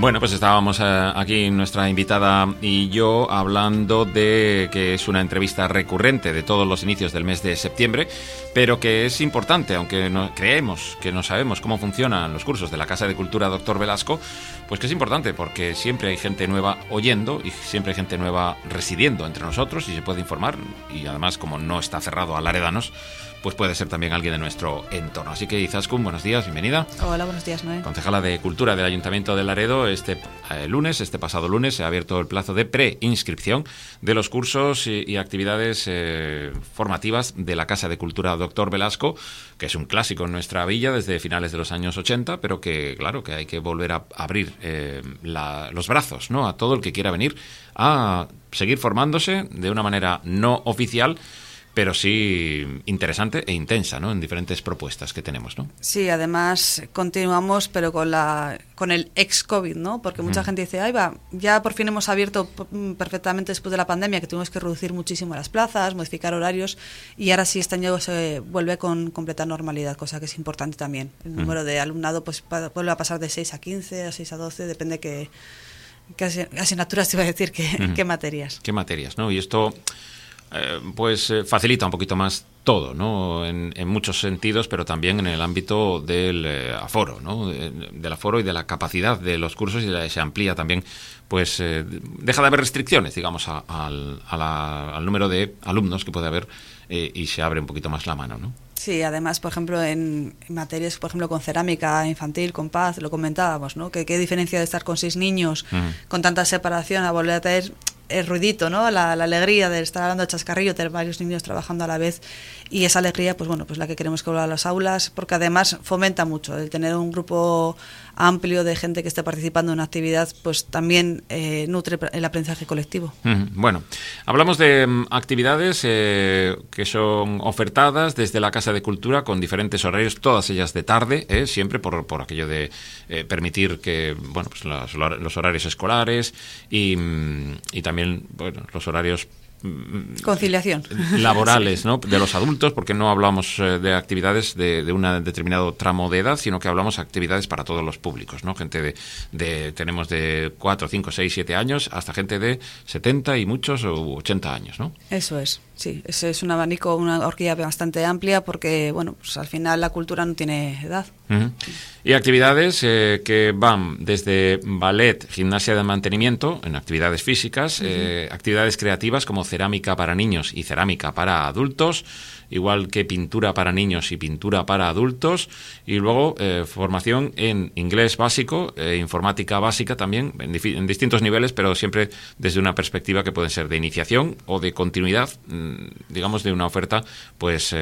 Bueno, pues estábamos aquí nuestra invitada y yo hablando de que es una entrevista recurrente de todos los inicios del mes de septiembre, pero que es importante, aunque no creemos que no sabemos cómo funcionan los cursos de la Casa de Cultura Dr. Velasco, pues que es importante porque siempre hay gente nueva oyendo y siempre hay gente nueva residiendo entre nosotros y se puede informar, y además como no está cerrado a laredanos, pues puede ser también alguien de nuestro entorno. Así que Izaskun, buenos días, bienvenida. Hola, buenos días, Noé. Concejala de Cultura del Ayuntamiento de Laredo. Este pasado lunes, se ha abierto el plazo de preinscripción de los cursos y actividades formativas de la Casa de Cultura Dr. Velasco, que es un clásico en nuestra villa desde finales de los años 80, pero que, claro, que hay que volver a abrir los brazos, ¿no?, a todo el que quiera venir a seguir formándose de una manera no oficial, pero sí interesante e intensa, ¿no?, en diferentes propuestas que tenemos, ¿no? Sí, además continuamos, pero con el ex-COVID, ¿no? Porque mucha gente dice, ahí va, ya por fin hemos abierto perfectamente después de la pandemia, que tuvimos que reducir muchísimo las plazas, modificar horarios, y ahora sí este año se vuelve con completa normalidad, cosa que es importante también. El número de alumnado pues vuelve a pasar de 6 a 15, a 6 a 12, depende qué asignaturas te iba a decir, qué materias. ¿Qué materias, no? Y esto facilita un poquito más todo, ¿no?, en muchos sentidos, pero también en el ámbito del aforo, ¿no?, del aforo y de la capacidad de los cursos, y se amplía también, pues deja de haber restricciones, digamos, al número de alumnos que puede haber, y se abre un poquito más la mano, ¿no? Sí, además, por ejemplo, en materias, por ejemplo, con cerámica infantil, con paz, lo comentábamos, ¿no?, que qué diferencia de estar con 6 niños, con tanta separación, a volver a tener el ruidito, ¿no?, la alegría de estar hablando de chascarrillo, tener varios niños trabajando a la vez, y esa alegría, pues bueno, pues la que queremos que vuelva a las aulas, porque además fomenta mucho el tener un grupo amplio de gente que esté participando en una actividad, pues también nutre el aprendizaje colectivo. Bueno, hablamos de actividades que son ofertadas desde la Casa de Cultura con diferentes horarios, todas ellas de tarde, siempre por aquello de permitir que, bueno, pues los horarios escolares y también, bueno, los horarios conciliación laborales, ¿no?, de los adultos, porque no hablamos de actividades de un determinado tramo de edad, sino que hablamos de actividades para todos los públicos, ¿no? Gente tenemos de 4, 5, 6, 7 años hasta gente de 70 y muchos o 80 años, ¿no? Eso es, sí, ese es un abanico, una horquilla bastante amplia, porque, bueno, pues al final la cultura no tiene edad. Y actividades que van desde ballet, gimnasia de mantenimiento, en actividades físicas, actividades creativas como cerámica para niños y cerámica para adultos, igual que pintura para niños y pintura para adultos, y luego formación en inglés básico, informática básica también, en distintos niveles, pero siempre desde una perspectiva que puede ser de iniciación o de continuidad, digamos, de una oferta, pues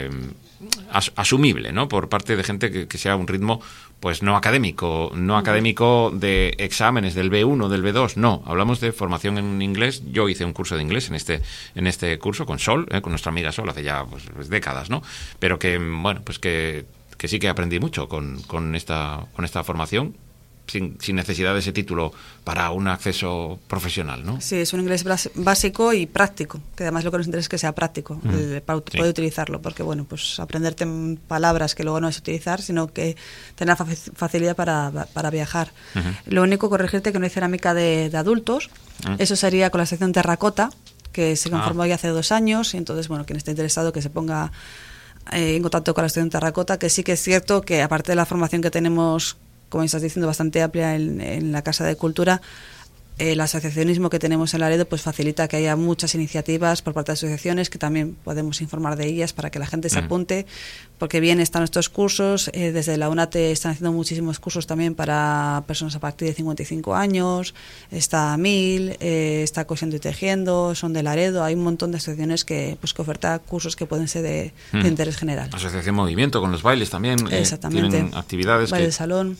asumible, ¿no?, por parte de gente que sea un ritmo pues no académico de exámenes del B1, del B2, no, hablamos de formación en inglés. Yo hice un curso de inglés en este curso con Sol, con nuestra amiga Sol, hace ya pues décadas, ¿no? Pero que, bueno, pues que sí que aprendí mucho con esta formación, sin necesidad de ese título para un acceso profesional, ¿no? Sí, es un inglés básico y práctico, que además lo que nos interesa es que sea práctico, para poder utilizarlo, porque, bueno, pues aprenderte palabras que luego no es utilizar, sino que tener facilidad para viajar. Lo único, corregirte que no hay cerámica de adultos, eso sería con la sección terracota, que se conformó ya hace 2 años, y entonces, bueno, quien esté interesado que se ponga en contacto con la sección terracota, que sí que es cierto que aparte de la formación que tenemos, como estás diciendo, bastante amplia en la Casa de Cultura, el asociacionismo que tenemos en Laredo pues facilita que haya muchas iniciativas por parte de asociaciones, que también podemos informar de ellas para que la gente se apunte, porque bien están estos cursos, desde la UNATE están haciendo muchísimos cursos también para personas a partir de 55 años, está MIL, está Cosiendo y Tejiendo, son de Laredo, hay un montón de asociaciones que ofertan cursos que pueden ser de interés general. Asociación Movimiento con los bailes también, tienen actividades baile de salón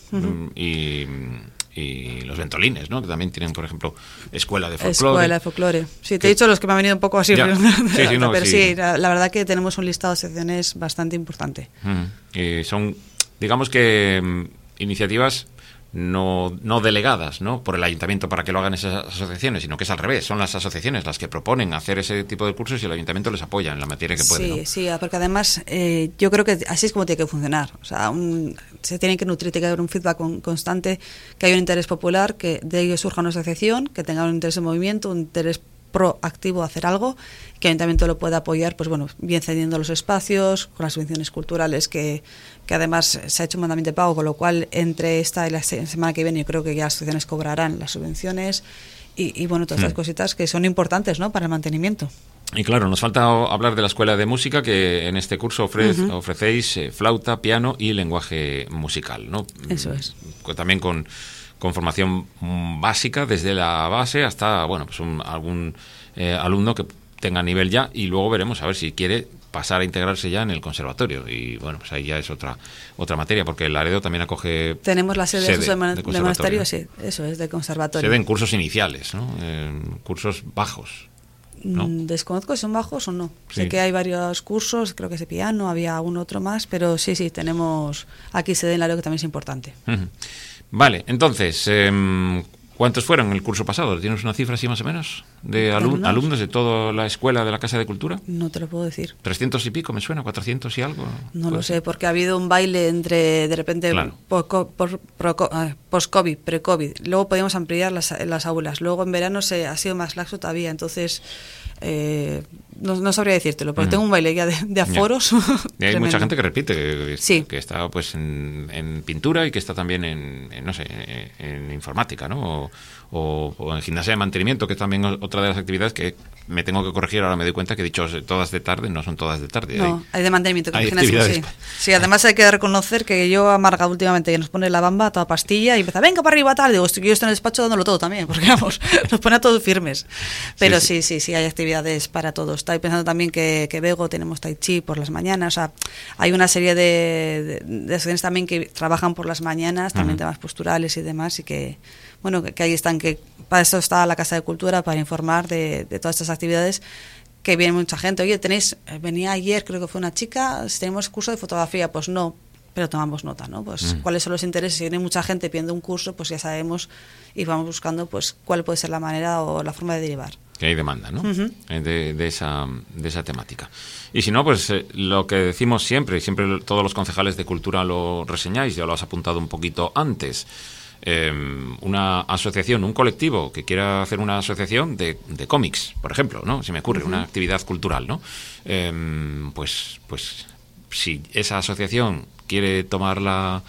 y los ventolines, ¿no?, que también tienen, por ejemplo, escuela de folclore. Escuela de folclore. Sí, te he dicho los que me han venido un poco así. Ya. Pero sí, la verdad que tenemos un listado de asociaciones bastante importante. Son, digamos que, iniciativas no delegadas, ¿no?, por el ayuntamiento para que lo hagan esas asociaciones, sino que es al revés, son las asociaciones las que proponen hacer ese tipo de cursos y el ayuntamiento les apoya en la materia que puede, ¿no? Sí, porque además yo creo que así es como tiene que funcionar. O sea, se tiene que nutrir, tiene que haber un feedback constante, que haya un interés popular, que de ello surja una asociación, que tenga un interés en movimiento, un interés proactivo a hacer algo, que el ayuntamiento lo pueda apoyar, pues bueno, bien cediendo los espacios, con las subvenciones culturales que además se ha hecho un mandamiento de pago, con lo cual entre esta y la semana que viene yo creo que ya las asociaciones cobrarán las subvenciones y bueno, todas estas cositas que son importantes, ¿no?, para el mantenimiento. Y claro, nos falta hablar de la Escuela de Música, que en este curso ofrecéis flauta, piano y lenguaje musical, ¿no? Eso es. También con formación básica, desde la base hasta, bueno, pues algún alumno que tenga nivel ya, y luego veremos a ver si quiere pasar a integrarse ya en el conservatorio, y bueno, pues ahí ya es otra materia, porque el Laredo también acoge... Tenemos la sede de monasterio, ¿no? Sí, eso es, de conservatorio. Sede en cursos iniciales, ¿no? En cursos bajos, ¿no? Desconozco si son bajos o no. Sí. Sé que hay varios cursos, creo que es de piano, había algún otro más, pero sí, tenemos aquí sede en Laredo, que también es importante. Vale, entonces, ¿cuántos fueron en el curso pasado? ¿Tienes una cifra así más o menos? ¿De alumnos de toda la escuela de la Casa de Cultura? No te lo puedo decir. 300 y pico, me suena, 400 y algo. No lo sé, porque ha habido un baile entre, de repente, claro, post-COVID, pre-COVID. Luego podíamos ampliar las aulas. Luego en verano ha sido más laxo todavía, entonces... no sabría decírtelo, porque tengo un baile ya de aforos. Y hay mucha gente que repite, que está pues en pintura y que está también en no sé, en informática, ¿no? O en gimnasia de mantenimiento, que es también otra de las actividades que me tengo que corregir. Ahora me doy cuenta que he dicho todas de tarde, no son todas de tarde. No, hay de mantenimiento, que hay gimnasia, sí. Sí, además hay que reconocer que yo amargado últimamente, que nos pone la bamba toda pastilla y empieza, venga para arriba tal, digo, yo estoy en el despacho dándolo todo también, porque vamos, nos pone a todos firmes. Pero sí, hay actividades para todos. Estoy pensando también que Bego tenemos tai chi por las mañanas, o sea, hay una serie de estudiantes también que trabajan por las mañanas, también temas posturales y demás, y que bueno, que ahí están, que para eso está la Casa de Cultura, para informar de todas estas actividades, que viene mucha gente. Oye, venía ayer, creo que fue una chica, si tenemos curso de fotografía, pues no, pero tomamos nota, ¿no? Pues cuáles son los intereses. Si viene mucha gente pidiendo un curso, pues ya sabemos y vamos buscando pues cuál puede ser la manera o la forma de derivar. Que hay demanda, ¿no? De esa temática. Y si no, pues lo que decimos siempre todos los concejales de cultura lo reseñáis, ya lo has apuntado un poquito antes. Una asociación, un colectivo que quiera hacer una asociación de cómics, por ejemplo, ¿no? Si me ocurre, una actividad cultural, ¿no? Pues si esa asociación quiere tomar las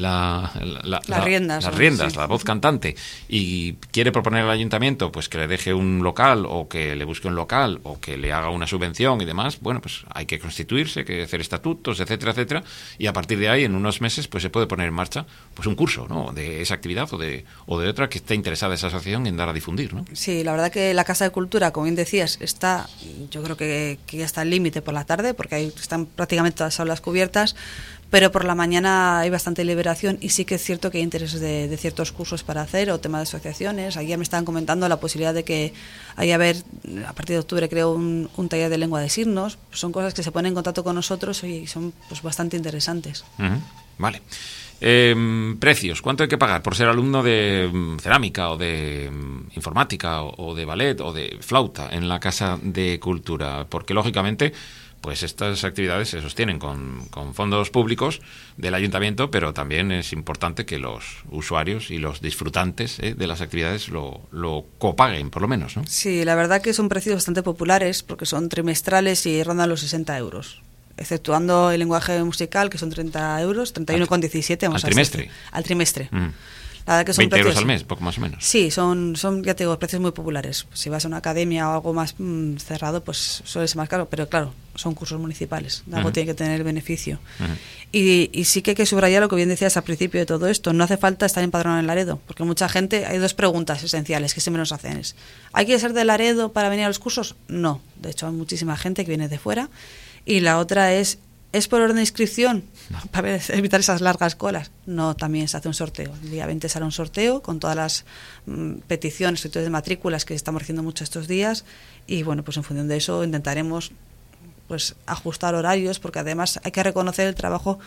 riendas, la voz cantante, y quiere proponer al ayuntamiento pues que le deje un local, o que le busque un local, o que le haga una subvención y demás, bueno, pues hay que constituirse, hay que hacer estatutos, etcétera, etcétera, y a partir de ahí, en unos meses, pues se puede poner en marcha pues un curso, ¿no?, de esa actividad o de otra que esté interesada esa asociación en dar a difundir, ¿no? Sí, la verdad que la Casa de Cultura, como bien decías, yo creo que ya está al límite por la tarde, porque ahí están prácticamente todas las aulas cubiertas, pero por la mañana hay bastante liberación, y sí que es cierto que hay intereses de ciertos cursos para hacer, o temas de asociaciones. Ayer me estaban comentando la posibilidad de que a partir de octubre, creo, un taller de lengua de signos. Son cosas que se ponen en contacto con nosotros y son pues bastante interesantes. Vale. Precios, ¿cuánto hay que pagar por ser alumno de cerámica, o de informática, o de ballet, o de flauta en la Casa de Cultura? Porque lógicamente pues estas actividades se sostienen con fondos públicos del ayuntamiento, pero también es importante que los usuarios y los disfrutantes de las actividades lo copaguen, por lo menos, ¿no? Sí, la verdad que son precios bastante populares, porque son trimestrales y rondan los 60 euros. Exceptuando el lenguaje musical, que son 30 euros, 31,17. ¿Al trimestre? Al trimestre. La verdad que son 20 euros al mes, poco más o menos. Sí, son, ya te digo, precios muy populares. Si vas a una academia o algo más cerrado, pues suele ser más caro, pero claro, son cursos municipales, algo tiene que tener el beneficio. Y sí que hay que subrayar lo que bien decías al principio de todo esto: no hace falta estar empadronado en Laredo, porque mucha gente, hay dos preguntas esenciales que siempre nos hacen. ¿Hay que ser de Laredo para venir a los cursos? No, de hecho hay muchísima gente que viene de fuera. Y la otra ¿es por orden de inscripción? No. Para evitar esas largas colas. No, también se hace un sorteo. El día 20 será un sorteo con todas las peticiones, solicitudes de matrículas que estamos haciendo mucho estos días, y bueno, pues en función de eso intentaremos pues ajustar horarios, porque además hay que reconocer el trabajo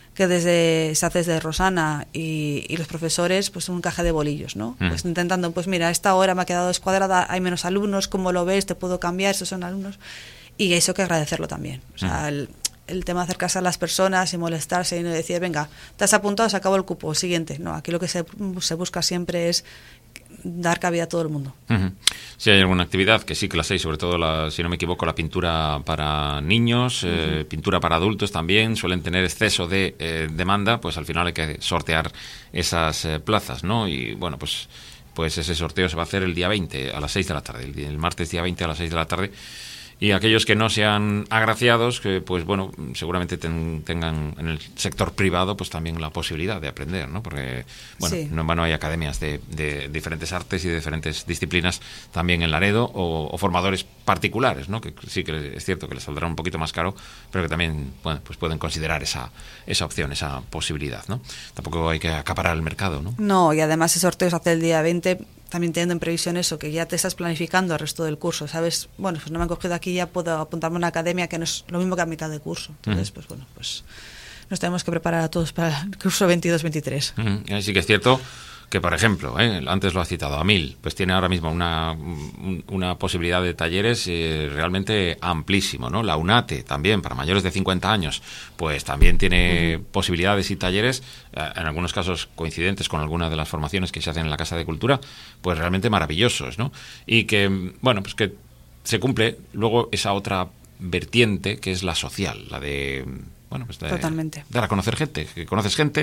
que se hace desde Rosana y los profesores, pues un caja de bolillos, ¿no? Pues intentando, pues mira, esta hora me ha quedado descuadrada, hay menos alumnos, ¿cómo lo ves? ¿Te puedo cambiar? Estos son alumnos. Y eso hay que agradecerlo también. O sea, el tema de acercarse a las personas y molestarse y no decir, venga, te has apuntado, se acabó el cupo, siguiente. No, aquí lo que se busca siempre es dar cabida a todo el mundo. Si hay alguna actividad, que sí que las hay, sobre todo, si no me equivoco, la pintura para niños, pintura para adultos también, suelen tener exceso de demanda, pues al final hay que sortear esas plazas, ¿no? Y bueno, pues ese sorteo se va a hacer el día 20 a las 6 de la tarde, el martes día 20 a las 6 de la tarde. Y aquellos que no sean agraciados, que pues bueno, seguramente tengan en el sector privado pues también la posibilidad de aprender, ¿no? Porque bueno, no en vano hay academias de diferentes artes y de diferentes disciplinas también en Laredo, o formadores particulares, ¿no? Que sí que es cierto que les saldrá un poquito más caro, pero que también, bueno, pues pueden considerar esa opción, esa posibilidad, ¿no? Tampoco hay que acaparar el mercado, ¿no? No, y además ese sorteo se hace el día 20, también teniendo en previsión eso, que ya te estás planificando el resto del curso, ¿sabes? Bueno, pues no me han cogido aquí, ya puedo apuntarme a una academia que no es lo mismo que a mitad de curso. Entonces, pues bueno, pues nos tenemos que preparar a todos para el curso 22-23. Sí que es cierto que, por ejemplo, antes lo has citado, AMIL, pues tiene ahora mismo una posibilidad de talleres realmente amplísimo, ¿no? La UNATE también, para mayores de 50 años, pues también tiene posibilidades y talleres, en algunos casos coincidentes con algunas de las formaciones que se hacen en la Casa de Cultura, pues realmente maravillosos, ¿no? Y que, bueno, pues que se cumple luego esa otra vertiente que es la social, la de... Bueno, pues totalmente. Dar a conocer gente, que conoces gente,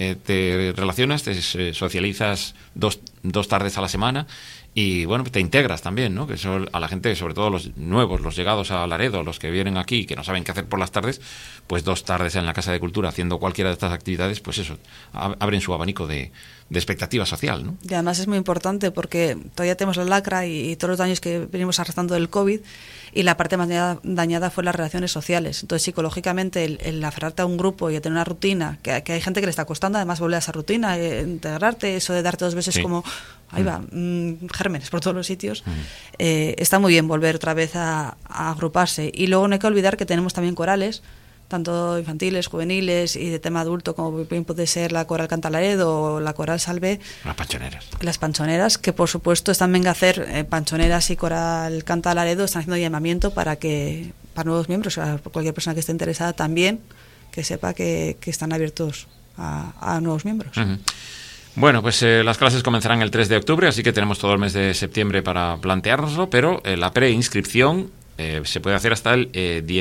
te relacionas, te socializas dos tardes a la semana y, bueno, te integras también, ¿no? Que eso a la gente, sobre todo los nuevos, los llegados a Laredo, los que vienen aquí, que no saben qué hacer por las tardes, pues 2 tardes en la Casa de Cultura haciendo cualquiera de estas actividades, pues eso, abren su abanico de expectativa social, ¿no? Y además es muy importante porque todavía tenemos la lacra y todos los daños que venimos arrastrando del COVID, y la parte más dañada fue las relaciones sociales. Entonces, psicológicamente, el aferrarte a un grupo y a tener una rutina, que hay gente que le está costando además volver a esa rutina, integrarte, eso de darte 2 veces como, ahí va, gérmenes por todos los sitios, está muy bien volver otra vez a agruparse. Y luego no hay que olvidar que tenemos también corales, tanto infantiles, juveniles y de tema adulto, como bien puede ser la Coral Canta Laredo o la Coral Salve. Las panchoneras, que por supuesto están venga a hacer panchoneras y Coral Canta Laredo, están haciendo llamamiento para nuevos miembros, a cualquier persona que esté interesada también, que sepa que están abiertos a nuevos miembros. Bueno, pues las clases comenzarán el 3 de octubre, así que tenemos todo el mes de septiembre para planteárnoslo, pero la preinscripción se puede hacer hasta el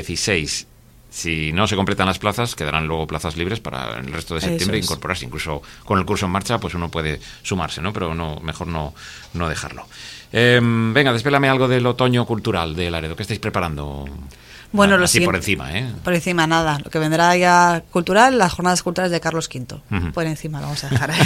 16. Si no se completan las plazas, quedarán luego plazas libres para el resto de septiembre incorporarse. Incluso con el curso en marcha, pues uno puede sumarse, ¿no? Pero mejor no dejarlo. Venga, desvélame algo del otoño cultural de Laredo. ¿Qué estáis preparando? Bueno, así por encima, Por encima nada. Lo que vendrá ya cultural, las jornadas culturales de Carlos V. Por encima lo vamos a dejar,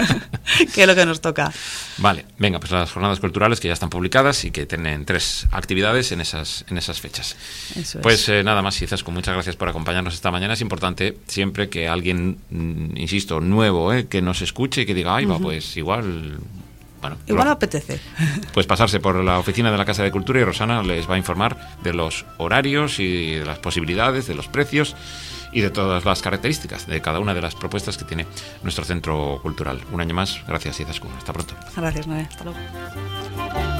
que es lo que nos toca. Vale, venga, pues las jornadas culturales que ya están publicadas y que tienen 3 actividades en esas fechas. Eso pues nada más, Izaskun, muchas gracias por acompañarnos esta mañana. Es importante siempre que alguien, insisto, nuevo, que nos escuche y que diga, ay, va, pues igual... Bueno, igual apetece. Pues pasarse por la oficina de la Casa de Cultura y Rosana les va a informar de los horarios y de las posibilidades, de los precios y de todas las características de cada una de las propuestas que tiene nuestro centro cultural. Un año más, gracias, Izaskun. Hasta pronto. Gracias, Noé. Hasta luego.